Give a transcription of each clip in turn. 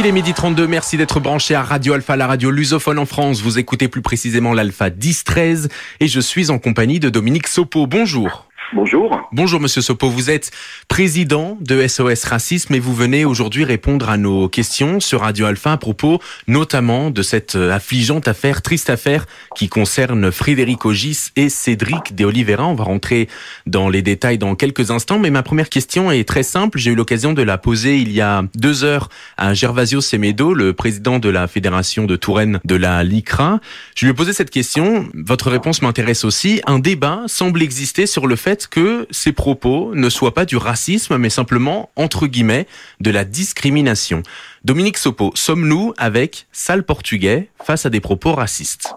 Il est 12h32, merci d'être branché à Radio Alpha, la radio lusophone en France. Vous écoutez plus précisément l'Alpha 10-13 et je suis en compagnie de Dominique Sopo. Bonjour. Bonjour. Bonjour Monsieur Sopo, vous êtes président de SOS Racisme et vous venez aujourd'hui répondre à nos questions sur Radio Alpha à propos notamment de cette affligeante affaire, triste affaire qui concerne Frédéric Ogis et Cédric de Oliveira. On va rentrer dans les détails dans quelques instants, mais ma première question est très simple. J'ai eu l'occasion de la poser il y a 2 heures à Gervasio Semedo, le président de la Fédération de Touraine de la LICRA. Je lui ai posé cette question. Votre réponse m'intéresse aussi. Un débat semble exister sur le fait que ces propos ne soient pas du racisme, mais simplement, entre guillemets, de la discrimination. Dominique Sopo, sommes-nous avec sale portugais face à des propos racistes?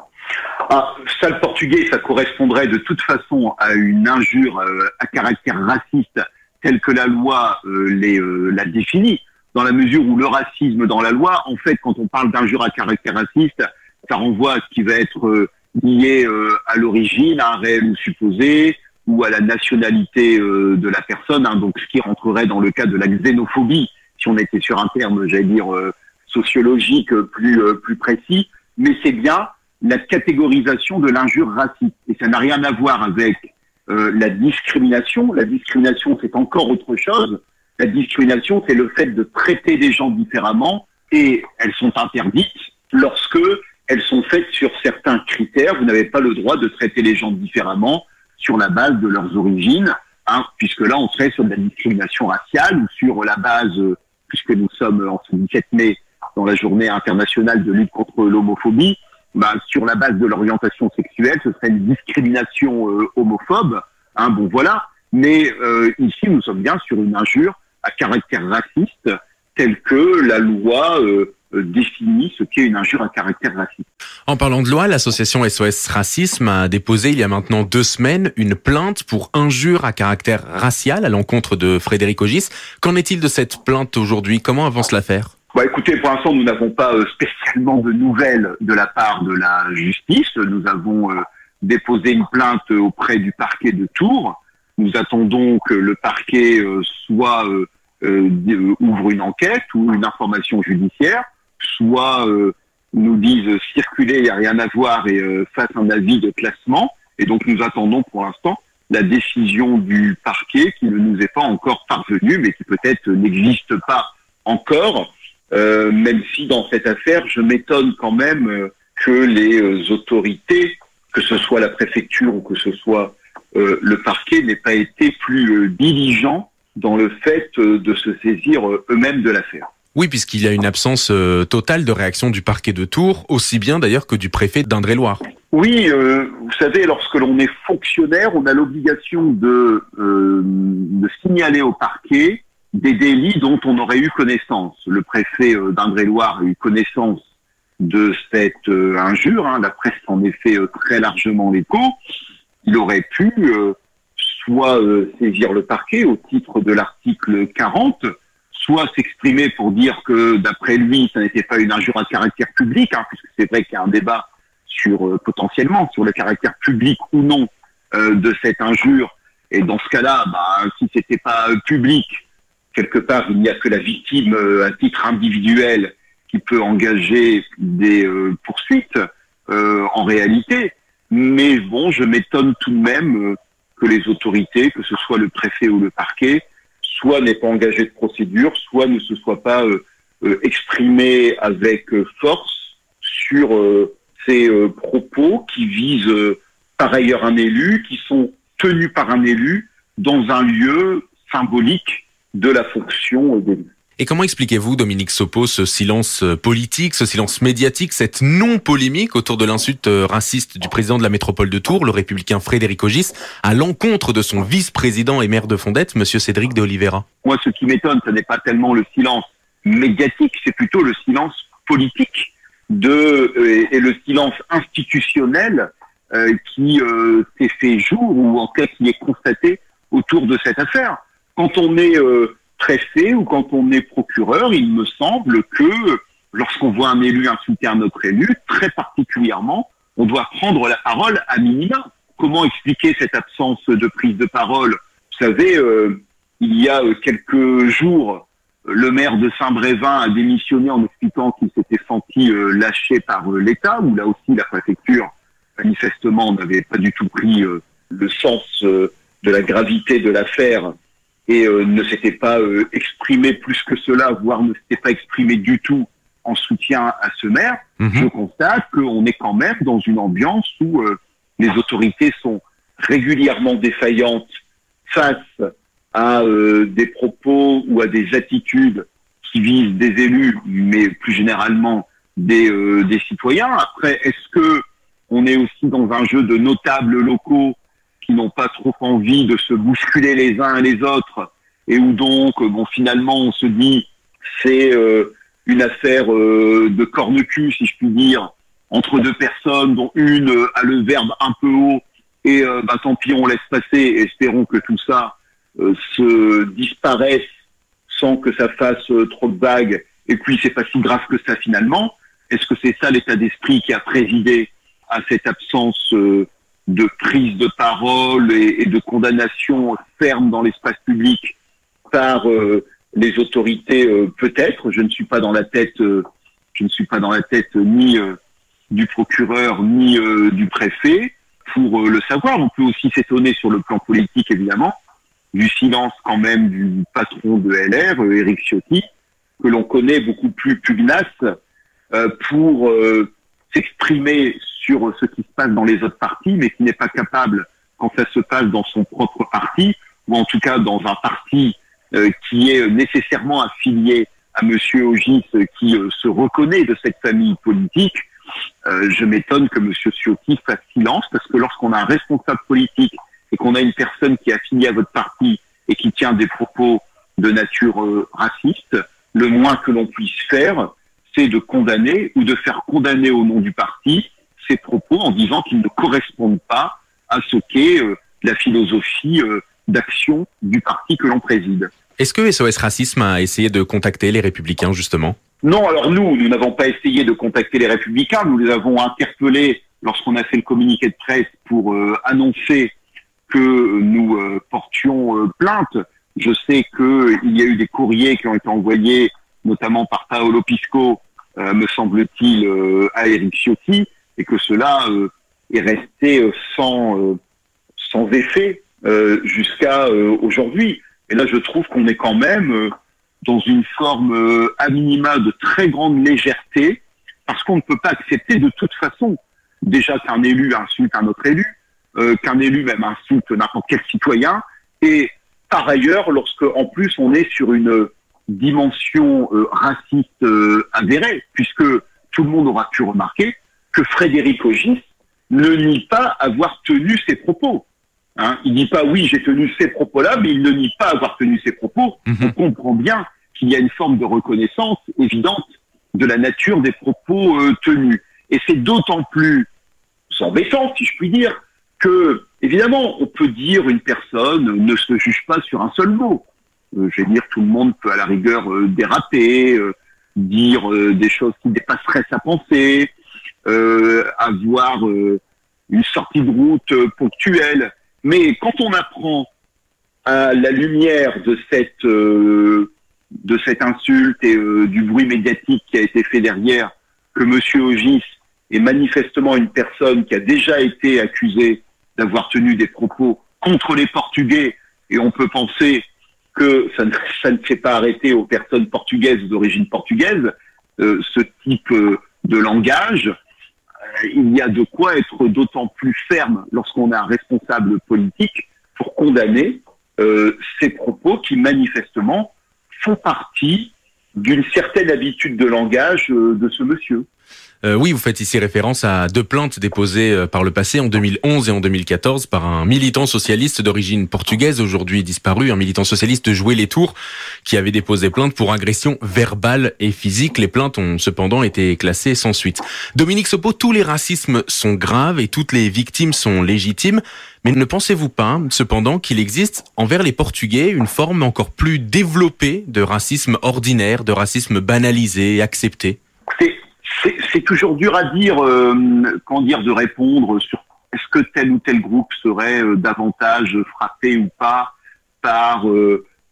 Sale portugais, ça correspondrait de toute façon à une injure à caractère raciste telle que la loi la définit, dans la mesure où le racisme dans la loi, en fait, quand on parle d'injure à caractère raciste, ça renvoie à ce qui va être lié à l'origine, à un réel ou supposé, ou à la nationalité de la personne, donc ce qui rentrerait dans le cas de la xénophobie, si on était sur un terme, j'allais dire, sociologique plus précis, mais c'est bien la catégorisation de l'injure raciste. Et ça n'a rien à voir avec la discrimination. La discrimination, c'est encore autre chose. La discrimination, c'est le fait de traiter des gens différemment, et elles sont interdites lorsque elles sont faites sur certains critères. Vous n'avez pas le droit de traiter les gens différemment sur la base de leurs origines, puisque là, on serait sur de la discrimination raciale ou sur la base, puisque nous sommes en ce 17 mai dans la journée internationale de lutte contre l'homophobie, sur la base de l'orientation sexuelle, ce serait une discrimination homophobe. Bon, voilà. Mais ici, nous sommes bien sur une injure à caractère raciste, telle que la loi définit ce qu'est une injure à caractère raciste. En parlant de loi, l'association SOS Racisme a déposé il y a maintenant 2 semaines une plainte pour injure à caractère racial à l'encontre de Frédéric Ogis. Qu'en est-il de cette plainte aujourd'hui? Comment avance l'affaire? Écoutez, pour l'instant, nous n'avons pas spécialement de nouvelles de la part de la justice. Nous avons déposé une plainte auprès du parquet de Tours. Nous attendons que le parquet soit ouvre une enquête ou une information judiciaire, soit nous disent circuler, il n'y a rien à voir et fasse un avis de classement. Et donc nous attendons pour l'instant la décision du parquet qui ne nous est pas encore parvenue, mais qui peut-être n'existe pas encore, même si dans cette affaire, je m'étonne quand même que les autorités, que ce soit la préfecture ou que ce soit le parquet, n'aient pas été plus diligents dans le fait de se saisir eux-mêmes de l'affaire. Oui, puisqu'il y a une absence totale de réaction du parquet de Tours, aussi bien d'ailleurs que du préfet d'Indre-et-Loire. Oui, vous savez, lorsque l'on est fonctionnaire, on a l'obligation de signaler au parquet des délits dont on aurait eu connaissance. Le préfet d'Indre-et-Loire a eu connaissance de cette injure, la presse en est fait très largement l'écho. Il aurait pu soit saisir le parquet au titre de l'article 40, soit s'exprimer pour dire que, d'après lui, ça n'était pas une injure à caractère public, puisque c'est vrai qu'il y a un débat potentiellement sur le caractère public ou non de cette injure. Et dans ce cas-là, si c'était pas public, quelque part, il n'y a que la victime à titre individuel qui peut engager des poursuites en réalité. Mais bon, je m'étonne tout de même que les autorités, que ce soit le préfet ou le parquet, soit n'aient pas engagé de procédure, soit ne se soient pas exprimés avec force sur ces propos qui visent par ailleurs un élu, qui sont tenus par un élu dans un lieu symbolique de la fonction d'élu. Et comment expliquez-vous, Dominique Sopo, ce silence politique, ce silence médiatique, cette non-polémique autour de l'insulte raciste du président de la métropole de Tours, le républicain Frédéric Ogis, à l'encontre de son vice-président et maire de Fondette, monsieur Cédric de Oliveira? Moi, ce qui m'étonne, ce n'est pas tellement le silence médiatique, c'est plutôt le silence politique et le silence institutionnel qui s'est fait jour, ou en fait qui est constaté autour de cette affaire. Quand on est préfet ou quand on est procureur, il me semble que lorsqu'on voit un élu insulter un autre élu, très particulièrement, on doit prendre la parole à minima. Comment expliquer cette absence de prise de parole? Vous savez, il y a quelques jours, le maire de Saint-Brévin a démissionné en expliquant qu'il s'était senti lâché par l'État, où là aussi la préfecture, manifestement, n'avait pas du tout pris le sens de la gravité de l'affaire et ne s'était pas exprimé plus que cela, voire ne s'était pas exprimé du tout en soutien à ce maire. Je constate qu'on est quand même dans une ambiance où les autorités sont régulièrement défaillantes face à des propos ou à des attitudes qui visent des élus, mais plus généralement des citoyens. Après, est-ce que on est aussi dans un jeu de notables locaux qui n'ont pas trop envie de se bousculer les uns et les autres, et où donc, finalement, on se dit, c'est une affaire de corne-cul, si je puis dire, entre deux personnes, dont une a le verbe un peu haut, et tant pis, on laisse passer, espérons que tout ça se disparaisse sans que ça fasse trop de vagues, et puis c'est pas si grave que ça finalement. Est-ce que c'est ça l'état d'esprit qui a présidé à cette absence de prise de parole et de condamnation ferme dans l'espace public par les autorités? Peut-être, je ne suis pas dans la tête ni du procureur ni du préfet pour le savoir. On peut aussi s'étonner sur le plan politique, évidemment, du silence quand même du patron de LR, Éric Ciotti, que l'on connaît beaucoup plus pugnace pour s'exprimer sur ce qui se passe dans les autres partis, mais qui n'est pas capable, quand ça se passe dans son propre parti, ou en tout cas dans un parti qui est nécessairement affilié à Monsieur Ogis, qui se reconnaît de cette famille politique. Je m'étonne que Monsieur Ciotti fasse silence, parce que lorsqu'on a un responsable politique et qu'on a une personne qui est affiliée à votre parti et qui tient des propos de nature raciste, le moins que l'on puisse faire, c'est de condamner ou de faire condamner au nom du parti ces propos en disant qu'ils ne correspondent pas à ce qu'est la philosophie d'action du parti que l'on préside. Est-ce que SOS Racisme a essayé de contacter les Républicains, justement ? Non, alors nous n'avons pas essayé de contacter les Républicains. Nous les avons interpellés lorsqu'on a fait le communiqué de presse pour annoncer que nous portions plainte. Je sais qu'il y a eu des courriers qui ont été envoyés, notamment par Paolo Pisco, me semble-t-il, à Éric Ciotti, et que cela est resté sans effet jusqu'à aujourd'hui. Et là, je trouve qu'on est quand même dans une forme à minima de très grande légèreté, parce qu'on ne peut pas accepter de toute façon, déjà qu'un élu insulte un autre élu, qu'un élu même insulte n'importe quel citoyen, et par ailleurs, lorsque en plus on est sur une dimension raciste avérée, puisque tout le monde aura pu remarquer que Frédéric Ogis ne nie pas avoir tenu ses propos. Il dit pas oui, j'ai tenu ces propos-là, mais il ne nie pas avoir tenu ces propos. On comprend bien qu'il y a une forme de reconnaissance évidente de la nature des propos tenus. Et c'est d'autant plus embêtant, si je puis dire, que, évidemment, on peut dire une personne ne se juge pas sur un seul mot. Je vais dire, tout le monde peut à la rigueur déraper, dire des choses qui dépasseraient sa pensée, avoir une sortie de route ponctuelle. Mais quand on apprend à la lumière de cette insulte et du bruit médiatique qui a été fait derrière, que Monsieur Ogis est manifestement une personne qui a déjà été accusée d'avoir tenu des propos contre les Portugais, et on peut penser que ça ne s'est pas arrêté aux personnes portugaises ou d'origine portugaise, ce type de langage. Il y a de quoi être d'autant plus ferme lorsqu'on a un responsable politique pour condamner ces propos qui manifestement font partie d'une certaine habitude de langage de ce monsieur. Oui, vous faites ici référence à deux plaintes déposées par le passé en 2011 et en 2014 par un militant socialiste d'origine portugaise, aujourd'hui disparu, un militant socialiste de Joué-les-Tours, qui avait déposé plainte pour agression verbale et physique. Les plaintes ont cependant été classées sans suite. Dominique Sopo, tous les racismes sont graves et toutes les victimes sont légitimes, mais ne pensez-vous pas, cependant, qu'il existe envers les Portugais une forme encore plus développée de racisme ordinaire, de racisme banalisé et accepté ? C'est toujours dur à dire, de répondre sur est-ce que tel ou tel groupe serait davantage frappé ou pas par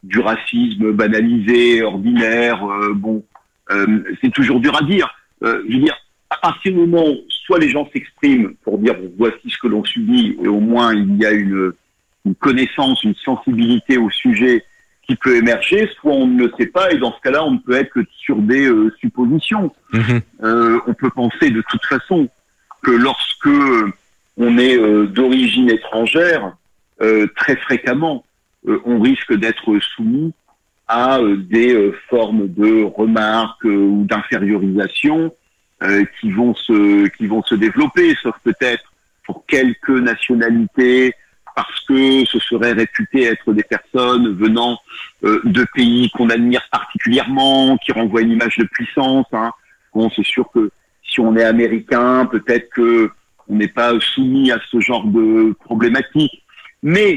du racisme banalisé, ordinaire. C'est toujours dur à dire. Je veux dire, à partir du moment où soit les gens s'expriment pour dire voici ce que l'on subit, et au moins il y a une connaissance, une sensibilité au sujet qui peut émerger, soit on ne le sait pas, et dans ce cas-là, on ne peut être que sur des suppositions. On peut penser de toute façon que lorsque on est d'origine étrangère, très fréquemment, on risque d'être soumis à des formes de remarques ou d'infériorisation qui vont se développer, sauf peut-être pour quelques nationalités, parce que ce serait réputé être des personnes venant de pays qu'on admire particulièrement, qui renvoient une image de puissance. Bon, c'est sûr que si on est américain, peut-être que on n'est pas soumis à ce genre de problématiques. Mais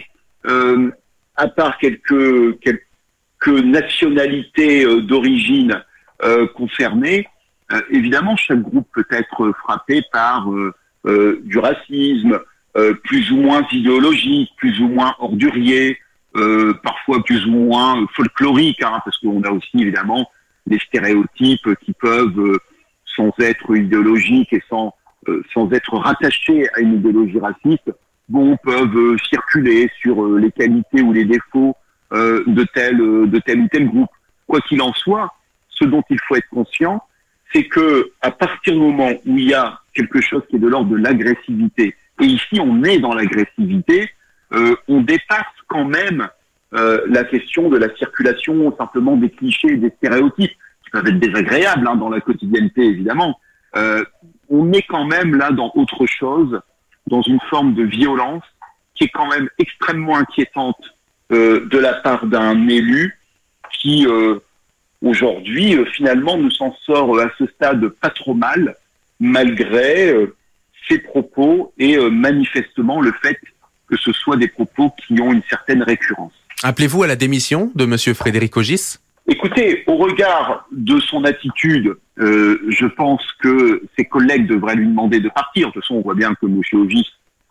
à part quelques nationalités d'origine concernées, évidemment, chaque groupe peut être frappé par du racisme, plus ou moins idéologique, plus ou moins ordurier, parfois plus ou moins folklorique, parce qu'on a aussi évidemment des stéréotypes qui peuvent, sans être idéologiques et sans être rattachés à une idéologie raciste, peuvent circuler sur les qualités ou les défauts de tel ou tel groupe. Quoi qu'il en soit, ce dont il faut être conscient, c'est que à partir du moment où il y a quelque chose qui est de l'ordre de l'agressivité, et ici on est dans l'agressivité, on dépasse quand même la question de la circulation simplement des clichés et des stéréotypes, qui peuvent être désagréables dans la quotidienneté évidemment. On est quand même là dans autre chose, dans une forme de violence qui est quand même extrêmement inquiétante de la part d'un élu qui aujourd'hui finalement nous s'en sort à ce stade pas trop mal, malgré ses propos et manifestement le fait que ce soit des propos qui ont une certaine récurrence. Appelez-vous à la démission de monsieur Frédéric Ogis ? Écoutez, au regard de son attitude, je pense que ses collègues devraient lui demander de partir. De toute façon, on voit bien que M. Ogis,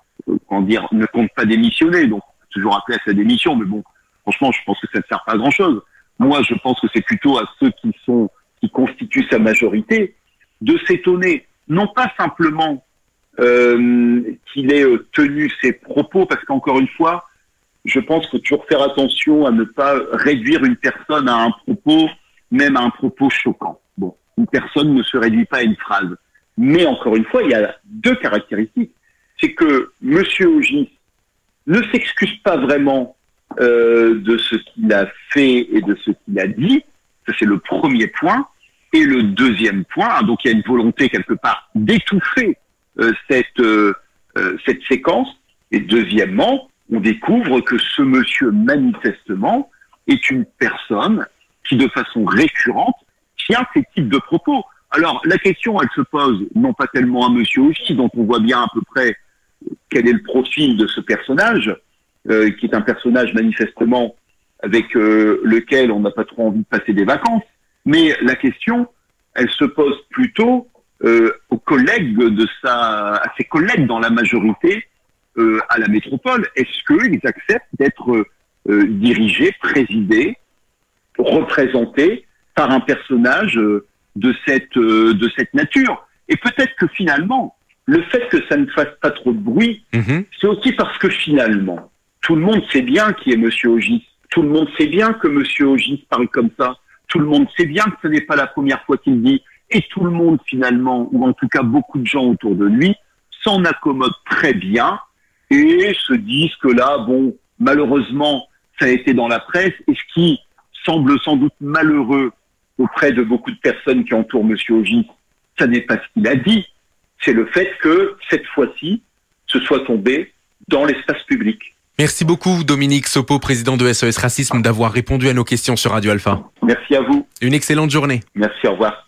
ne compte pas démissionner, donc toujours appeler à sa démission. Mais bon, franchement, je pense que ça ne sert pas à grand-chose. Moi, je pense que c'est plutôt à ceux qui constituent sa majorité de s'étonner, non pas simplement qu'il ait tenu ses propos, parce qu'encore une fois, je pense qu'il faut toujours faire attention à ne pas réduire une personne à un propos, même à un propos choquant. Bon, une personne ne se réduit pas à une phrase. Mais encore une fois, il y a deux caractéristiques. C'est que M. Ogis ne s'excuse pas vraiment de ce qu'il a fait et de ce qu'il a dit. Ça, c'est le premier point. Et le deuxième point, donc il y a une volonté quelque part d'étouffer cette séquence. Et deuxièmement, on découvre que ce monsieur, manifestement, est une personne qui, de façon récurrente, tient ces types de propos. Alors, la question, elle se pose non pas tellement à monsieur Ogis, dont on voit bien à peu près quel est le profil de ce personnage, qui est un personnage manifestement avec lequel on n'a pas trop envie de passer des vacances. Mais la question, elle se pose plutôt aux collègues à ses collègues dans la majorité, à la métropole. Est-ce qu'ils acceptent d'être dirigés, présidés, représentés par un personnage de cette nature? Et peut-être que finalement, le fait que ça ne fasse pas trop de bruit, c'est aussi parce que finalement, tout le monde sait bien qui est M. Ogis. Tout le monde sait bien que M. Ogis parle comme ça. Tout le monde sait bien que ce n'est pas la première fois qu'il dit. Et tout le monde finalement, ou en tout cas beaucoup de gens autour de lui, s'en accommodent très bien et se disent que là, malheureusement, ça a été dans la presse. Et ce qui semble sans doute malheureux auprès de beaucoup de personnes qui entourent M. Ogis, ça n'est pas ce qu'il a dit. C'est le fait que, cette fois-ci, ce soit tombé dans l'espace public. Merci beaucoup, Dominique Sopo, président de SOS Racisme, d'avoir répondu à nos questions sur Radio Alpha. Merci à vous. Une excellente journée. Merci, au revoir.